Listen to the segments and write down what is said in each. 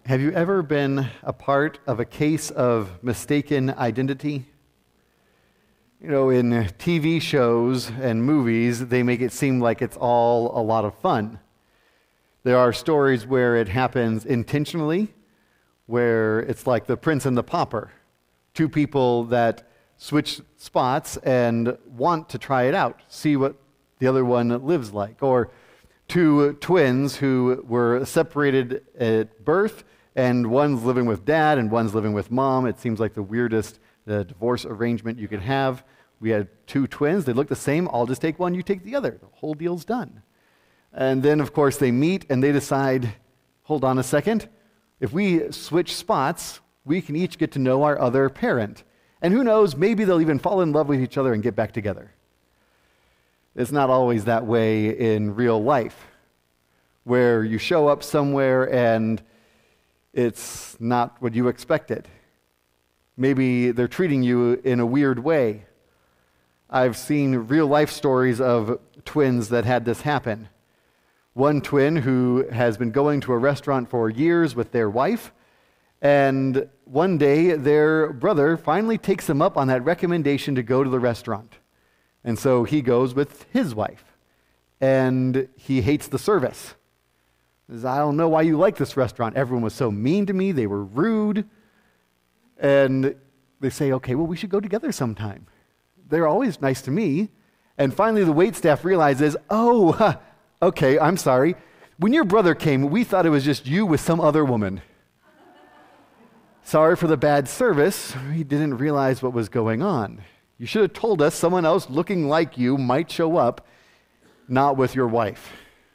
Have you ever been a part of a case of mistaken identity? You know, in TV shows and movies, they make it seem like it's all a lot of fun. There are stories where it happens intentionally, where it's like The Prince and the Pauper, two people that switch spots and want to try it out, see what the other one lives like. Or two twins who were separated at birth, and one's living with dad and one's living with mom. It seems like the weirdest divorce arrangement you could have. We had two twins. They look the same. I'll just take one, you take the other. The whole deal's done. And then, of course, they meet and they decide, hold on a second. If we switch spots, we can each get to know our other parent. And who knows, maybe they'll even fall in love with each other and get back together. It's not always that way in real life, where you show up somewhere and it's not what you expected. Maybe they're treating you in a weird way. I've seen real life stories of twins that had this happen. One twin who has been going to a restaurant for years with their wife, and one day their brother finally takes them up on that recommendation to go to the restaurant. And so he goes with his wife, and he hates the service. He says, I don't know why you like this restaurant. Everyone was so mean to me. They were rude. And they say, okay, well, we should go together sometime. They're always nice to me. And finally, the waitstaff realizes, okay, I'm sorry. When your brother came, we thought it was just you with some other woman. Sorry for the bad service. We didn't realize what was going on. You should have told us someone else looking like you might show up, not with your wife.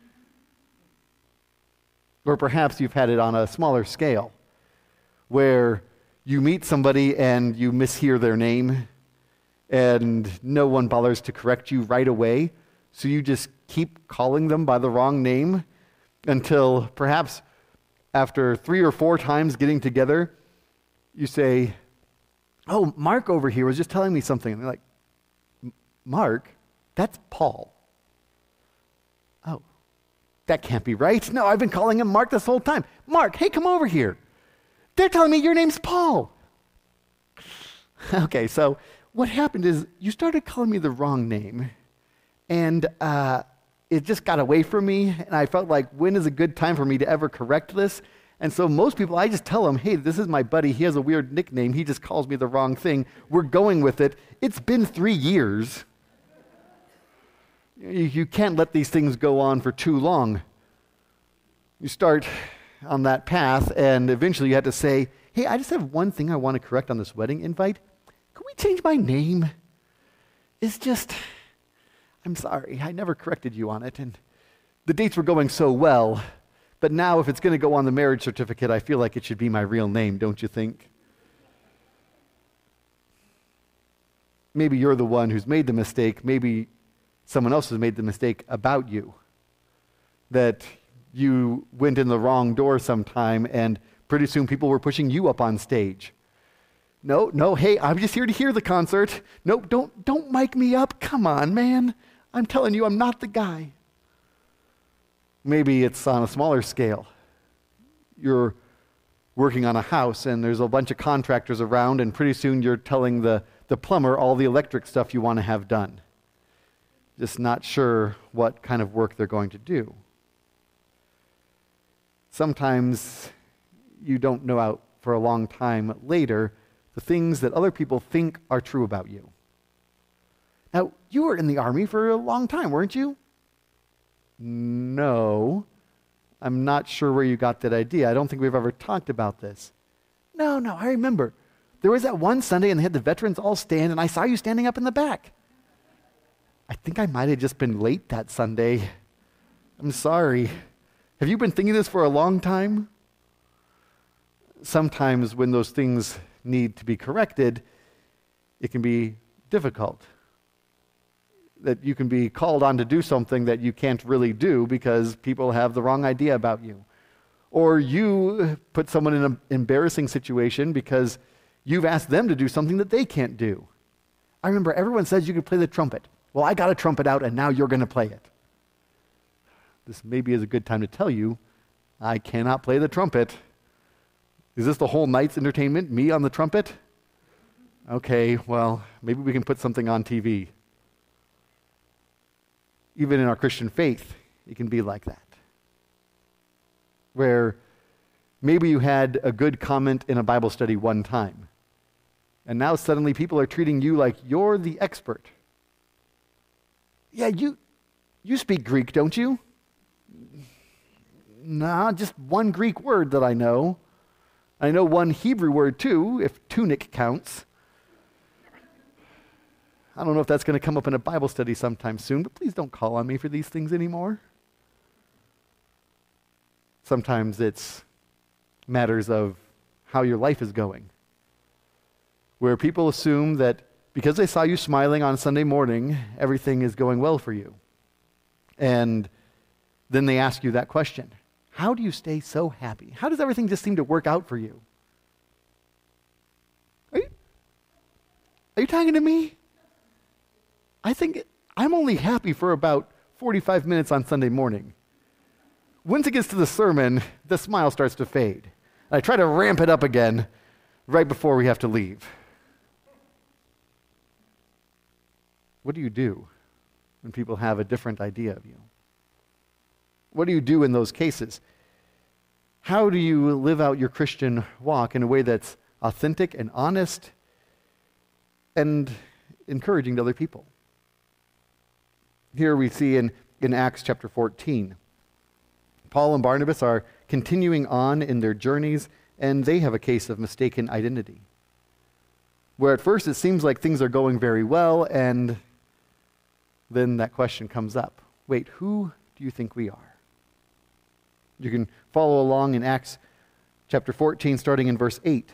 Or perhaps you've had it on a smaller scale, where you meet somebody and you mishear their name, and no one bothers to correct you right away, so you just keep calling them by the wrong name until perhaps after 3 or 4 times getting together, you say, oh, Mark over here was just telling me something. And they're like, Mark? That's Paul. Oh, that can't be right. No, I've been calling him Mark this whole time. Mark, hey, come over here. They're telling me your name's Paul. Okay, so what happened is you started calling me the wrong name, and it just got away from me, and I felt like, when is a good time for me to ever correct this? And so most people, I just tell them, hey, this is my buddy. He has a weird nickname. He just calls me the wrong thing. We're going with it. It's been 3 years. You can't let these things go on for too long. You start on that path, and eventually you have to say, hey, I just have one thing I want to correct on this wedding invite. Can we change my name? It's just, I'm sorry, I never corrected you on it, and the dates were going so well, but now if it's going to go on the marriage certificate, I feel like it should be my real name, don't you think? Maybe you're the one who's made the mistake. Maybe someone else has made the mistake about you, that you went in the wrong door sometime, and pretty soon people were pushing you up on stage. No, hey, I'm just here to hear the concert. No, don't mic me up. Come on, man. I'm telling you, I'm not the guy. Maybe it's on a smaller scale. You're working on a house, and there's a bunch of contractors around, and pretty soon you're telling the plumber all the electric stuff you want to have done. Just not sure what kind of work they're going to do. Sometimes you don't know out for a long time later the things that other people think are true about you. Now, you were in the army for a long time, weren't you? No. I'm not sure where you got that idea. I don't think we've ever talked about this. No, I remember. There was that one Sunday and they had the veterans all stand, and I saw you standing up in the back. I think I might have just been late that Sunday. I'm sorry. Have you been thinking this for a long time? Sometimes when those things need to be corrected, it can be difficult. That you can be called on to do something that you can't really do because people have the wrong idea about you. Or you put someone in an embarrassing situation because you've asked them to do something that they can't do. I remember everyone says you could play the trumpet. Well, I got a trumpet out and now you're going to play it. This maybe is a good time to tell you, I cannot play the trumpet. Is this the whole night's entertainment? Me on the trumpet? Okay, well, maybe we can put something on TV. Even in our Christian faith, it can be like that. Where maybe you had a good comment in a Bible study one time, and now suddenly people are treating you like you're the expert. Yeah, you speak Greek, don't you? Nah, just one Greek word that I know. I know one Hebrew word too, if tunic counts. I don't know if that's going to come up in a Bible study sometime soon, but please don't call on me for these things anymore. Sometimes it's matters of how your life is going, where people assume that because they saw you smiling on Sunday morning, everything is going well for you. And then they ask you that question. How do you stay so happy? How does everything just seem to work out for you? Are you talking to me? I think I'm only happy for about 45 minutes on Sunday morning. Once it gets to the sermon, the smile starts to fade. I try to ramp it up again right before we have to leave. What do you do when people have a different idea of you? What do you do in those cases? How do you live out your Christian walk in a way that's authentic and honest and encouraging to other people? Here we see in Acts chapter 14, Paul and Barnabas are continuing on in their journeys, and they have a case of mistaken identity, where at first it seems like things are going very well, and then that question comes up. Wait, who do you think we are? You can follow along in Acts chapter 14, starting in verse 8.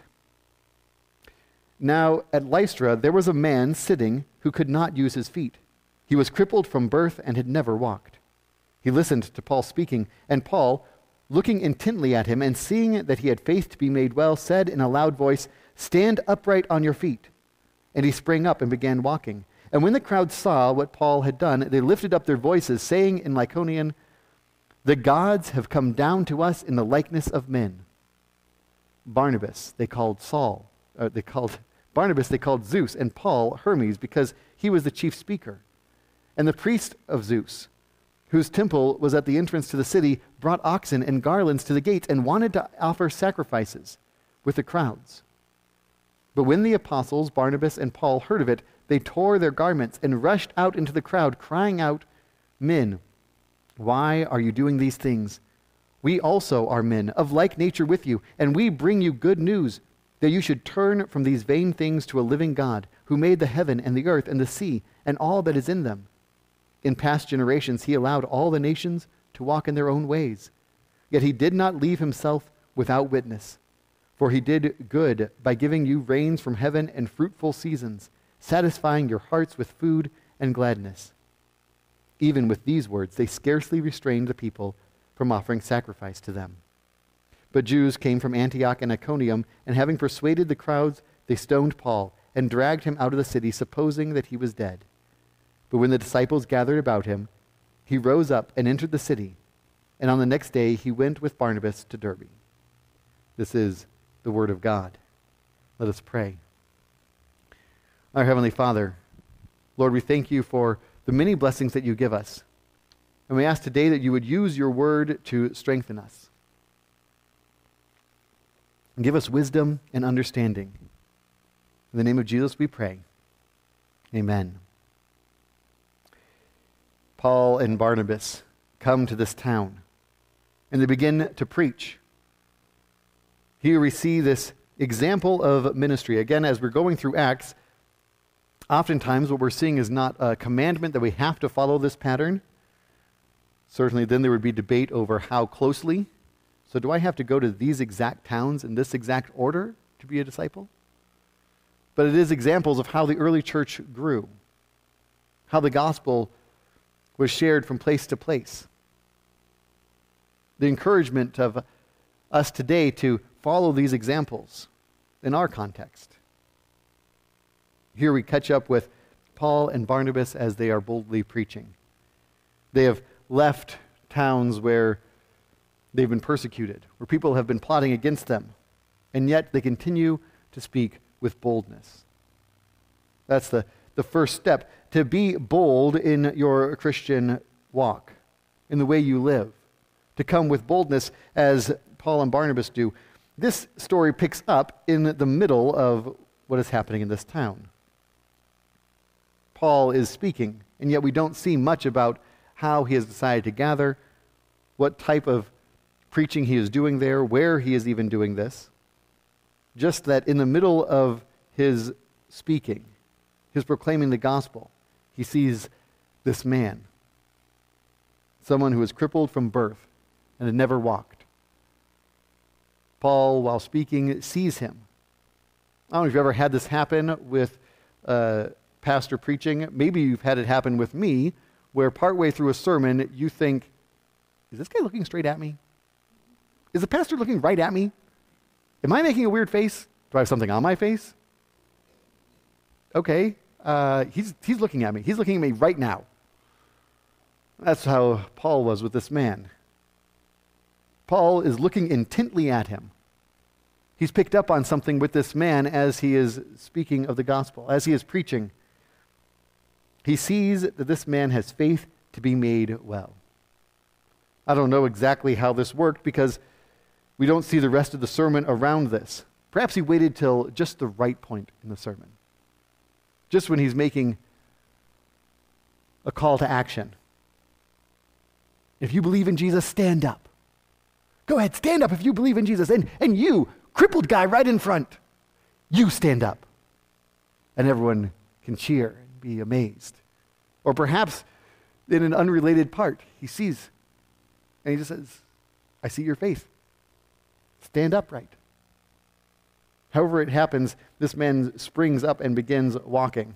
Now at Lystra there was a man sitting who could not use his feet. He was crippled from birth and had never walked. He listened to Paul speaking, and Paul, looking intently at him and seeing that he had faith to be made well, said in a loud voice, "Stand upright on your feet." And he sprang up and began walking. And when the crowd saw what Paul had done, they lifted up their voices, saying in Lycaonian, "The gods have come down to us in the likeness of men." Barnabas they called Zeus, and Paul Hermes, because he was the chief speaker. And the priest of Zeus, whose temple was at the entrance to the city, brought oxen and garlands to the gates and wanted to offer sacrifices with the crowds. But when the apostles Barnabas and Paul heard of it, they tore their garments and rushed out into the crowd, crying out, "Men, why are you doing these things? We also are men of like nature with you, and we bring you good news, that you should turn from these vain things to a living God, who made the heaven and the earth and the sea and all that is in them. In past generations he allowed all the nations to walk in their own ways. Yet he did not leave himself without witness. For he did good by giving you rains from heaven and fruitful seasons, satisfying your hearts with food and gladness." Even with these words, they scarcely restrained the people from offering sacrifice to them. But Jews came from Antioch and Iconium, and having persuaded the crowds, they stoned Paul and dragged him out of the city, supposing that he was dead. But when the disciples gathered about him, he rose up and entered the city, and on the next day he went with Barnabas to Derbe. This is the word of God. Let us pray. Our Heavenly Father, Lord, we thank you for the many blessings that you give us. And we ask today that you would use your word to strengthen us. And give us wisdom and understanding. In the name of Jesus we pray. Amen. Paul and Barnabas come to this town, and they begin to preach. Here we see this example of ministry. Again, as we're going through Acts, oftentimes what we're seeing is not a commandment that we have to follow this pattern. Certainly then there would be debate over how closely. So do I have to go to these exact towns in this exact order to be a disciple? But it is examples of how the early church grew, how the gospel was shared from place to place. The encouragement of us today to follow these examples in our context. Here we catch up with Paul and Barnabas as they are boldly preaching. They have left towns where they've been persecuted, where people have been plotting against them. and yet they continue to speak with boldness. That's the first step, to be bold in your Christian walk, in the way you live, to come with boldness as Paul and Barnabas do. This story picks up in the middle of what is happening in this town. Paul is speaking, and yet we don't see much about how he has decided to gather, what type of preaching he is doing there, where he is even doing this. Just that in the middle of his speaking, his proclaiming the gospel, he sees this man, someone who was crippled from birth and had never walked. Paul, while speaking, sees him. I don't know if you've ever had this happen with pastor preaching. Maybe you've had it happen with me, where partway through a sermon, you think, is this guy looking straight at me? Is the pastor looking right at me? Am I making a weird face? Do I have something on my face? Okay, he's looking at me. He's looking at me right now. That's how Paul was with this man. Paul is looking intently at him. He's picked up on something with this man as he is speaking of the gospel, as he is preaching. He sees that this man has faith to be made well. I don't know exactly how this worked because we don't see the rest of the sermon around this. Perhaps he waited till just the right point in the sermon, just when he's making a call to action. If you believe in Jesus, stand up. Go ahead, stand up if you believe in Jesus. And you, crippled guy right in front, you stand up. And everyone can cheer and be amazed. Or perhaps in an unrelated part, he sees and he just says, I see your faith. Stand upright. However it happens, this man springs up and begins walking.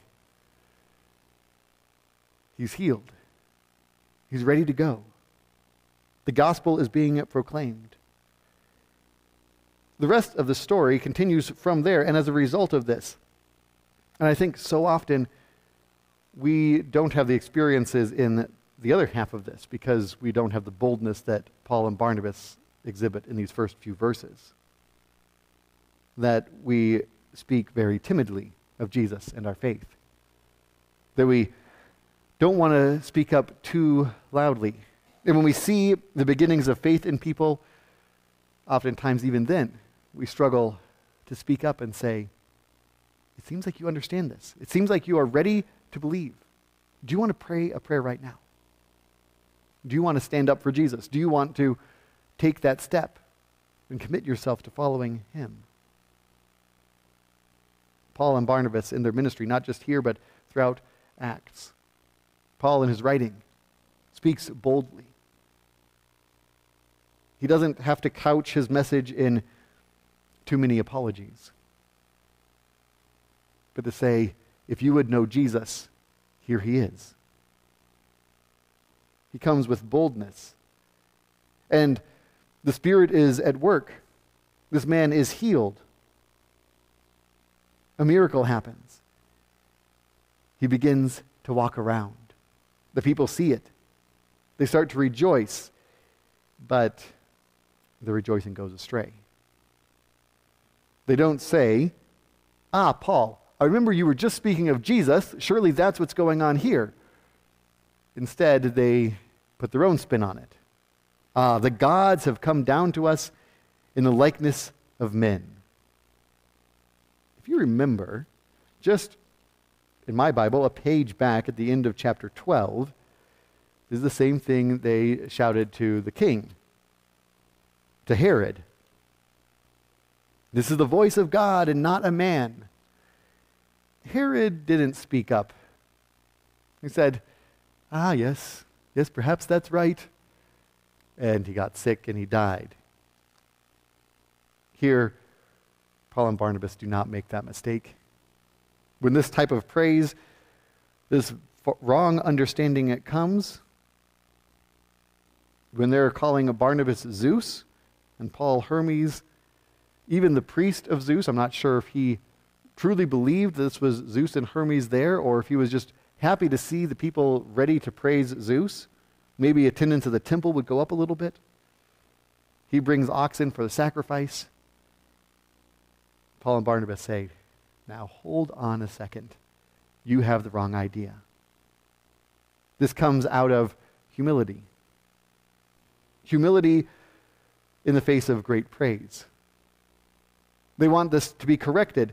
He's healed. He's ready to go. The gospel is being proclaimed. The rest of the story continues from there, and as a result of this, and I think so often we don't have the experiences in the other half of this because we don't have the boldness that Paul and Barnabas exhibit in these first few verses. That we speak very timidly of Jesus and our faith. That we don't want to speak up too loudly. And when we see the beginnings of faith in people, oftentimes even then, we struggle to speak up and say, it seems like you understand this. It seems like you are ready to believe. Do you want to pray a prayer right now? Do you want to stand up for Jesus? Do you want to take that step and commit yourself to following him? Paul and Barnabas in their ministry, not just here, but throughout Acts. Paul in his writing speaks boldly. He doesn't have to couch his message in too many apologies, but to say, if you would know Jesus, here he is. He comes with boldness. And the Spirit is at work. This man is healed. A miracle happens. He begins to walk around. The people see it. They start to rejoice, but the rejoicing goes astray. They don't say, Paul, I remember you were just speaking of Jesus. Surely that's what's going on here. Instead, they put their own spin on it. The gods have come down to us in the likeness of men. If you remember, just in my Bible, a page back at the end of chapter 12, is the same thing they shouted to the king, to Herod. This is the voice of God and not a man. Herod didn't speak up. He said, yes, perhaps that's right. And he got sick and he died. Here, Paul and Barnabas do not make that mistake. When this type of praise, this wrong understanding comes, when they're calling Barnabas Zeus and Paul Hermes, even the priest of Zeus, I'm not sure if he truly believed this was Zeus and Hermes there, or if he was just happy to see the people ready to praise Zeus. Maybe attendance at the temple would go up a little bit. He brings oxen for the sacrifice. Paul and Barnabas say, now hold on a second. You have the wrong idea. This comes out of humility. Humility in the face of great praise. They want this to be corrected.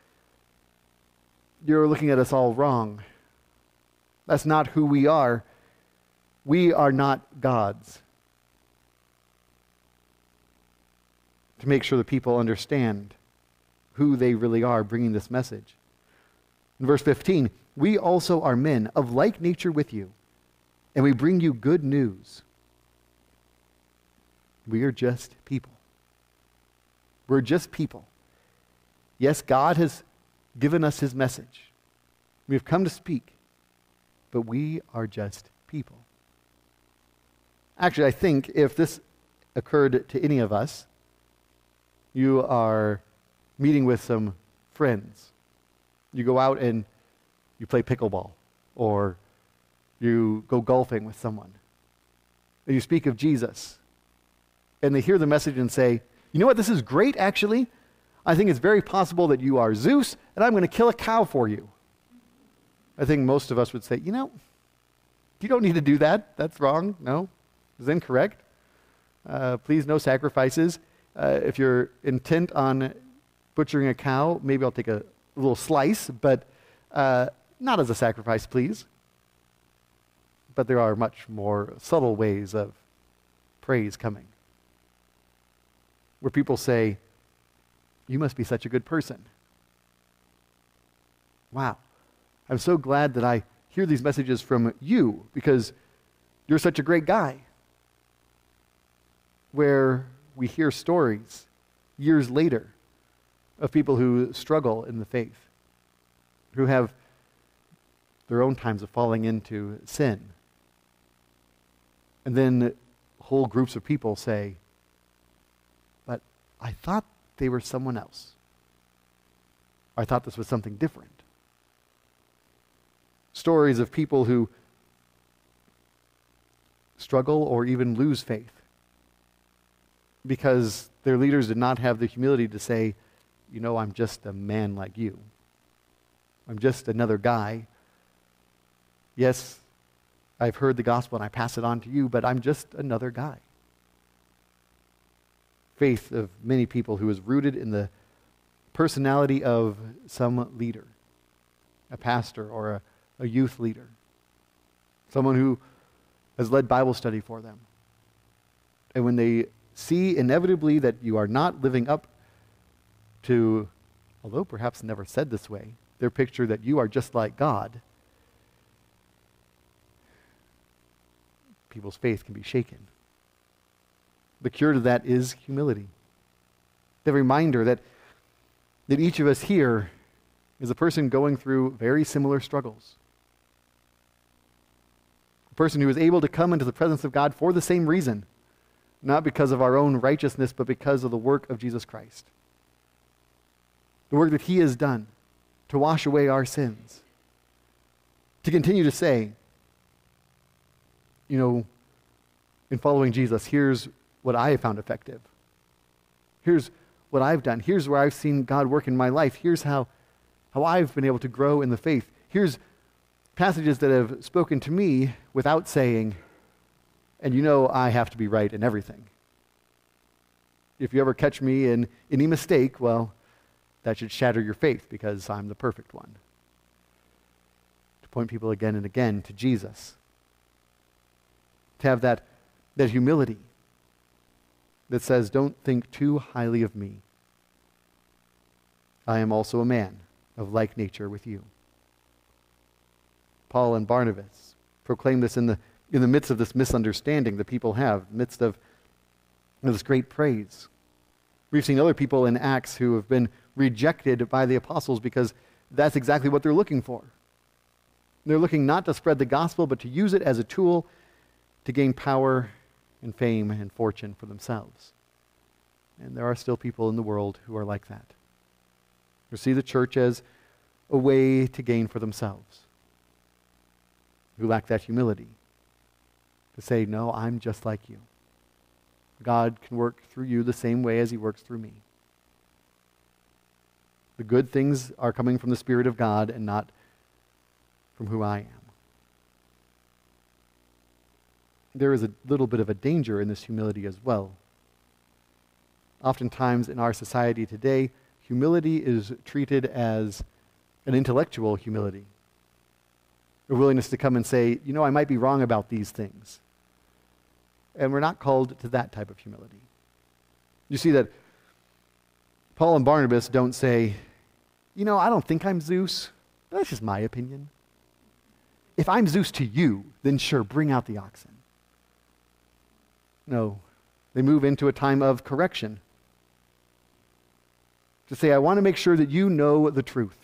You're looking at us all wrong. That's not who we are. We are not gods. To make sure the people understand who they really are bringing this message. In verse 15, we also are men of like nature with you, and we bring you good news. We are just people. We're just people. Yes, God has given us his message. We have come to speak, but we are just people. Actually, I think if this occurred to any of us, you are meeting with some friends. You go out and you play pickleball, or you go golfing with someone. And you speak of Jesus, and they hear the message and say, you know what, this is great actually. I think it's very possible that you are Zeus, and I'm going to kill a cow for you. I think most of us would say, you know, you don't need to do that. That's wrong. No, it's incorrect. Please, no sacrifices. If you're intent on butchering a cow, maybe I'll take a little slice, but not as a sacrifice, please. But there are much more subtle ways of praise coming, where people say, you must be such a good person. Wow, I'm so glad that I hear these messages from you because you're such a great guy. Where we hear stories years later of people who struggle in the faith, who have their own times of falling into sin. And then whole groups of people say, but I thought they were someone else. I thought this was something different. Stories of people who struggle or even lose faith because their leaders did not have the humility to say, you know, I'm just a man like you. I'm just another guy. Yes, I've heard the gospel and I pass it on to you, but I'm just another guy. Faith of many people who is rooted in the personality of some leader, a pastor or a youth leader, someone who has led Bible study for them. And when they see inevitably that you are not living up to, although perhaps never said this way, their picture that you are just like God, people's faith can be shaken. The cure to that is humility. The reminder that each of us here is a person going through very similar struggles. A person who is able to come into the presence of God for the same reason, not because of our own righteousness, but because of the work of Jesus Christ. The work that he has done to wash away our sins. To continue to say, you know, in following Jesus, here's what I have found effective. Here's what I've done. Here's where I've seen God work in my life. Here's how I've been able to grow in the faith. Here's passages that have spoken to me without saying, and you know I have to be right in everything. If you ever catch me in any mistake, well, that should shatter your faith because I'm the perfect one. To point people again and again to Jesus. To have that humility that says, don't think too highly of me. I am also a man of like nature with you. Paul and Barnabas proclaim this in the midst of this misunderstanding that people have, in the midst of this great praise. We've seen other people in Acts who have been rejected by the apostles because that's exactly what they're looking for. They're looking not to spread the gospel, but to use it as a tool to gain power and fame and fortune for themselves. And there are still people in the world who are like that, who see the church as a way to gain for themselves, who lack that humility to say, no, I'm just like you. God can work through you the same way as he works through me. The good things are coming from the Spirit of God and not from who I am. There is a little bit of a danger in this humility as well. Oftentimes in our society today, humility is treated as an intellectual humility. A willingness to come and say, I might be wrong about these things. And we're not called to that type of humility. You see that Paul and Barnabas don't say, I don't think I'm Zeus. That's just my opinion. If I'm Zeus to you, then sure, bring out the oxen. No, they move into a time of correction. To say, I want to make sure that you know the truth.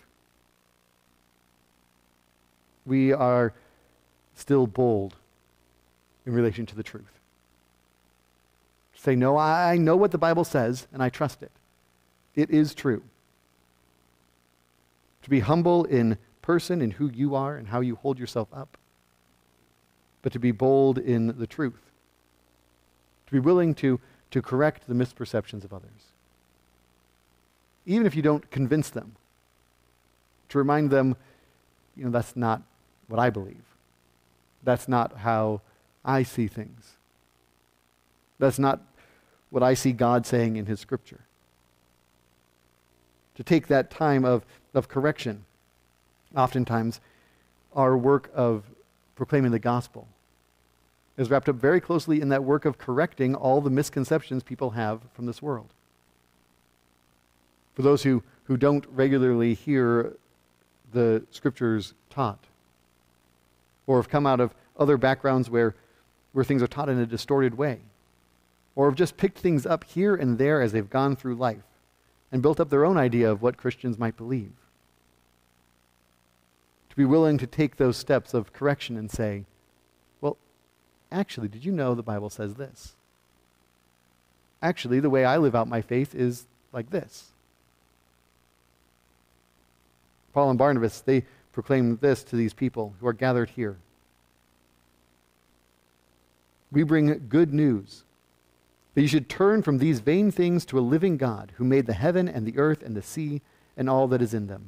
We are still bold in relation to the truth. To say, no, I know what the Bible says, and I trust it. It is true. To be humble in person, in who you are, and how you hold yourself up. But to be bold in the truth. To be willing to correct the misperceptions of others. Even if you don't convince them. To remind them, that's not what I believe. That's not how I see things. That's not what I see God saying in His Scripture. To take that time of correction. Oftentimes, our work of proclaiming the gospel is wrapped up very closely in that work of correcting all the misconceptions people have from this world. For those who don't regularly hear the Scriptures taught, or have come out of other backgrounds where things are taught in a distorted way, or have just picked things up here and there as they've gone through life, and built up their own idea of what Christians might believe. To be willing to take those steps of correction and say, well, actually, did you know the Bible says this? Actually, the way I live out my faith is like this. Paul and Barnabas, they proclaim this to these people who are gathered here. We bring good news that you should turn from these vain things to a living God who made the heaven and the earth and the sea and all that is in them.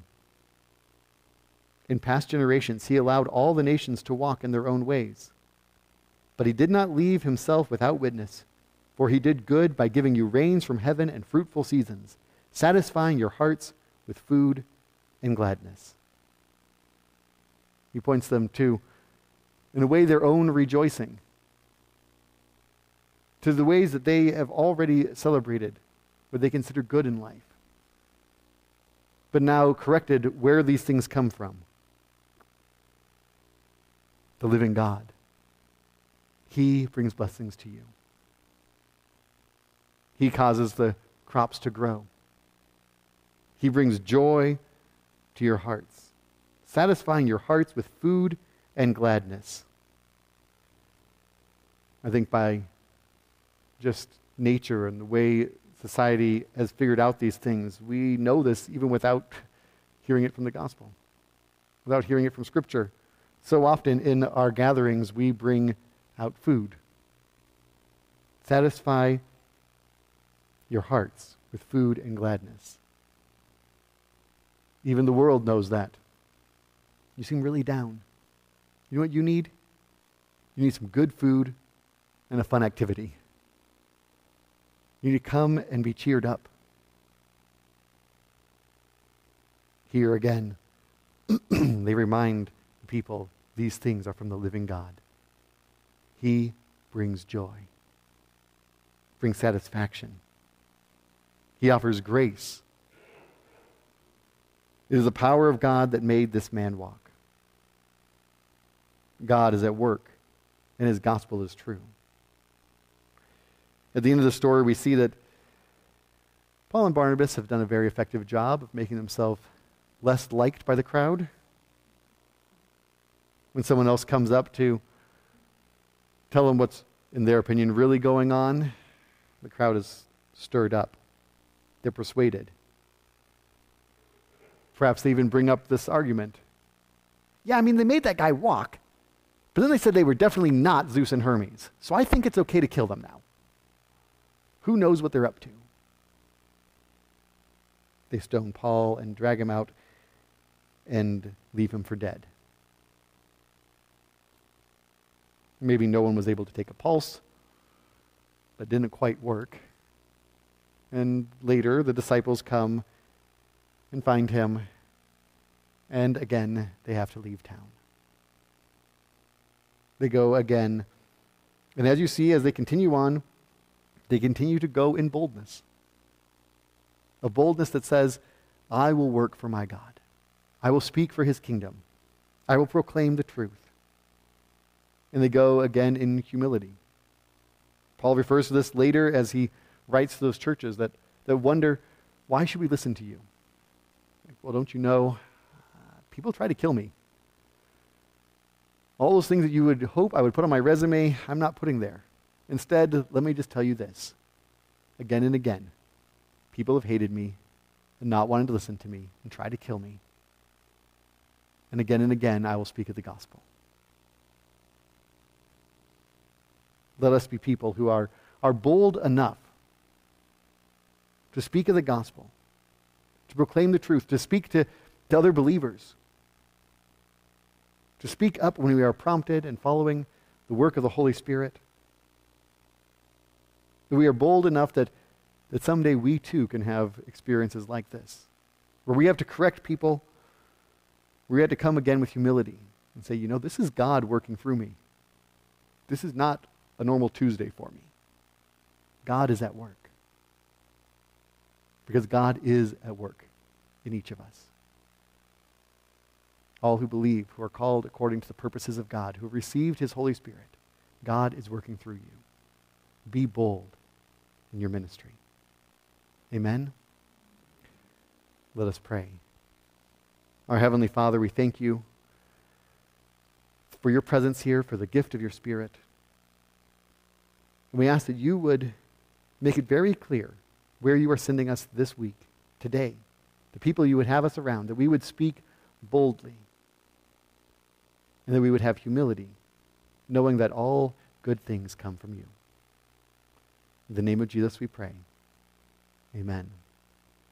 In past generations, He allowed all the nations to walk in their own ways. But He did not leave Himself without witness, for He did good by giving you rains from heaven and fruitful seasons, satisfying your hearts with food and gladness. He points them to, in a way, their own rejoicing, to the ways that they have already celebrated, what they consider good in life, but now corrected where these things come from. The living God. He brings blessings to you. He causes the crops to grow. He brings joy to your hearts, satisfying your hearts with food and gladness. I think by just nature and the way society has figured out these things, we know this even without hearing it from the gospel, without hearing it from Scripture. So often in our gatherings, we bring out food. Satisfy your hearts with food and gladness. Even the world knows that. You seem really down. You know what you need? You need some good food and a fun activity. You need to come and be cheered up. Here again, they remind the people these things are from the living God. He brings joy, brings satisfaction. He offers grace. It is the power of God that made this man walk. God is at work, and His gospel is true. At the end of the story, we see that Paul and Barnabas have done a very effective job of making themselves less liked by the crowd. When someone else comes up to tell them what's, in their opinion, really going on, the crowd is stirred up. They're persuaded. Perhaps they even bring up this argument. Yeah, they made that guy walk, but then they said they were definitely not Zeus and Hermes, so I think it's okay to kill them now. Who knows what they're up to? They stone Paul and drag him out and leave him for dead. Maybe no one was able to take a pulse. That didn't quite work. And later, the disciples come and find him, and again, they have to leave town. They go again, and as you see, as they continue on, they continue to go in boldness. A boldness that says, I will work for my God. I will speak for his kingdom. I will proclaim the truth. And they go again in humility. Paul refers to this later as he writes to those churches that wonder, why should we listen to you? Well, don't you know, people try to kill me. All those things that you would hope I would put on my resume, I'm not putting there. Instead, let me just tell you this. Again and again, people have hated me and not wanted to listen to me and tried to kill me. And again, I will speak of the gospel. Let us be people who are bold enough to speak of the gospel, to proclaim the truth, to speak to other believers, to speak up when we are prompted and following the work of the Holy Spirit. That we are bold enough that someday we too can have experiences like this, where we have to correct people, we have to come again with humility and say, this is God working through me. This is not a normal Tuesday for me. God is at work. Because God is at work in each of us. All who believe, who are called according to the purposes of God, who have received his Holy Spirit, God is working through you. Be bold in your ministry. Amen? Let us pray. Our Heavenly Father, we thank you for your presence here, for the gift of your Spirit. And we ask that you would make it very clear where you are sending us this week, today, the people you would have us around, that we would speak boldly, and that we would have humility, knowing that all good things come from you. In the name of Jesus we pray. Amen.